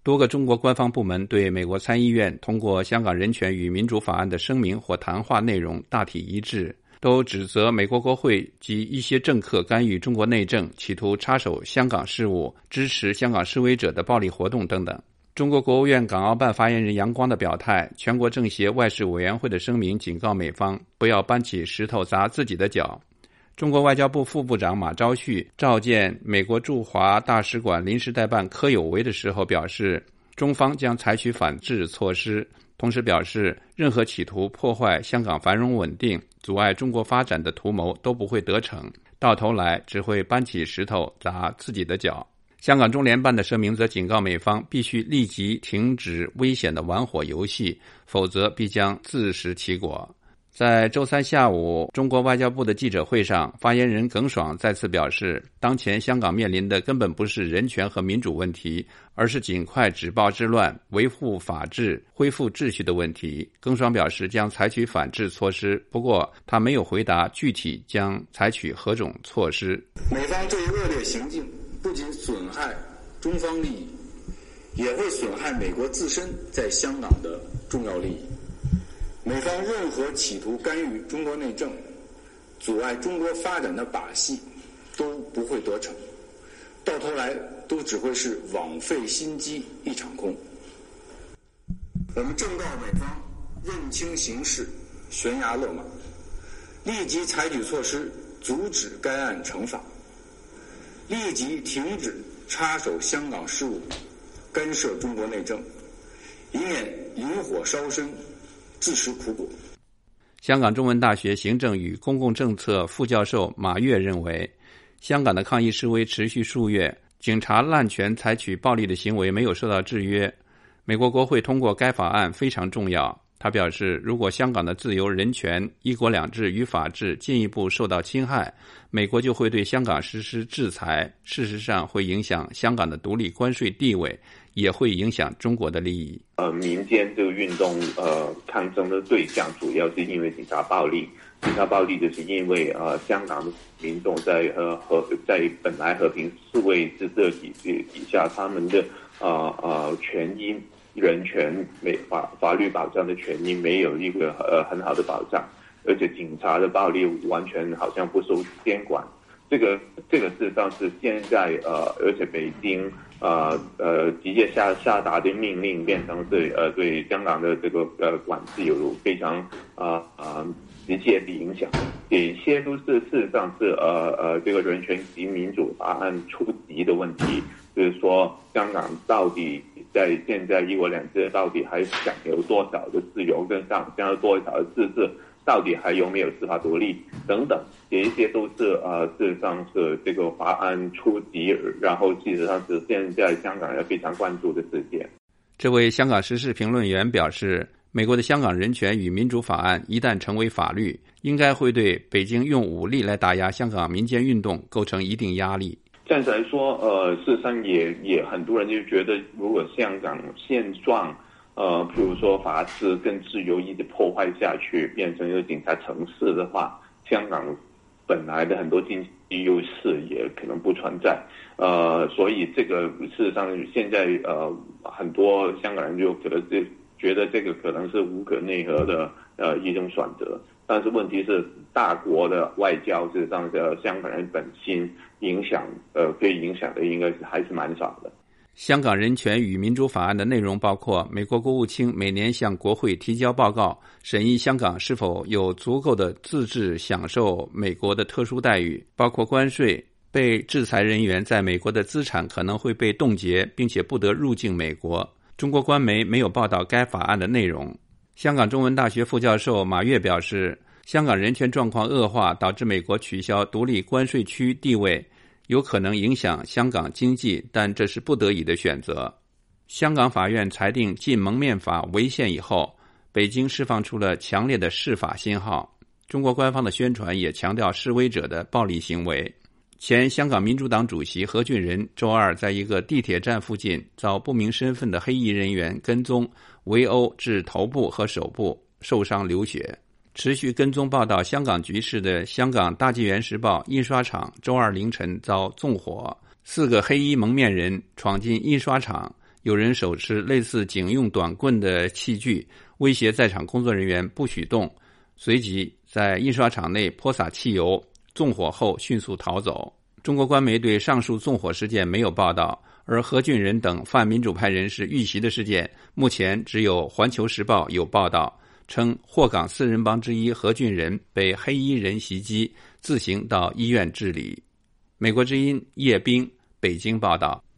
多个中国官方部门对美国参议院通过香港人权与民主法案的声明或谈话内容大体一致，都指责美国国会及一些政客干预中国内政，企图插手香港事务，支持香港示威者的暴力活动等等。中国国务院港澳办发言人杨光的表态，全国政协外事委员会的声明警告美方不要搬起石头砸自己的脚。中国外交部副部长马朝旭召见美国驻华大使馆临时代办柯有为的时候表示，中方将采取反制措施，同时表示任何企图破坏香港繁荣稳定、阻碍中国发展的图谋都不会得逞，到头来只会搬起石头砸自己的脚。香港中联办的声明则警告美方必须立即停止危险的玩火游戏，否则必将自食其果。在周三下午中国外交部的记者会上，发言人耿爽再次表示，当前香港面临的根本不是人权和民主问题，而是尽快止暴制乱、维护法治、恢复秩序的问题。耿爽表示将采取反制措施，不过他没有回答具体将采取何种措施。 美方这一恶劣行径不仅损害中方利益，也会损害美国自身在香港的重要利益。美方任何企图干预中国内政、阻碍中国发展的把戏都不会得逞，到头来都只会是枉费心机一场空。我们正告美方认清形势，悬崖勒马，立即采取措施阻止该案惩罚，立即停止插手香港事务、干涉中国内政，以免引火烧身，自食苦果。 香港中文大学行政与公共政策副教授马跃认为，香港的抗议示威持续数月，警察滥权采取暴力的行为没有受到制约，美国国会通过该法案非常重要。他表示，如果香港的自由、人权、一国两制与法治进一步受到侵害，美国就会对香港实施制裁，事实上会影响香港的独立关税地位，也会影响中国的利益。 民间这个运动抗争的对象主要是因为警察暴力，就是因为香港的民众在本来和平示威之这底下，他们的权益、人权、法律保障的权益没有一个很好的保障，而且警察的暴力完全好像不受监管。这个事实上是现在而且北京直接下达的命令变成是对香港的这个管制有非常直接的影响。这些都是事实上是这个人权及民主法案初级的问题，就是说香港到底在现在一国两制到底还享有多少的自由，跟享有多少的自治，到底还有没有司法独立等等，这一些都是事实上是这个法案初级，然后事实上是现在香港人非常关注的事件。 这位香港时事评论员表示，美国的香港人权与民主法案一旦成为法律，应该会对北京用武力来打压香港民间运动构成一定压力。 暂时来说事实上也很多人就觉得，如果香港现状譬如说法治跟自由一直破坏下去，变成一个警察城市的话，香港本来的很多经济优势也可能不存在。所以这个事实上现在很多香港人就可能觉得这个可能是无可奈何的一种选择。但是问题是，大国的外交事实上香港人本心影响可以影响的应该还是蛮少的。 香港人权与民主法案的内容包括，美国国务卿每年向国会提交报告，审议香港是否有足够的自治享受美国的特殊待遇，包括关税，被制裁人员在美国的资产可能会被冻结，并且不得入境美国。中国官媒没有报道该法案的内容。香港中文大学副教授马跃表示，香港人权状况恶化，导致美国取消独立关税区地位，有可能影响香港经济，但这是不得已的选择。香港法院裁定禁蒙面法违宪以后，北京释放出了强烈的释法信号。中国官方的宣传也强调示威者的暴力行为。前香港民主党主席何俊仁周二在一个地铁站附近遭不明身份的黑衣人员跟踪围殴至头部和手部，受伤流血。持续跟踪报道香港局势的香港大纪元时报印刷厂周二凌晨遭纵火，4个黑衣蒙面人闯进印刷厂， 有人手持类似警用短棍的器具，威胁在场工作人员不许动，随即在印刷厂内泼洒汽油，纵火后迅速逃走。中国官媒对上述纵火事件没有报道，而何俊仁等泛民主派人士遇袭的事件，目前只有《环球时报》有报道，称霍港四人帮之一何俊仁被黑衣人袭击，自行到医院治理。美国之音叶冰北京报道。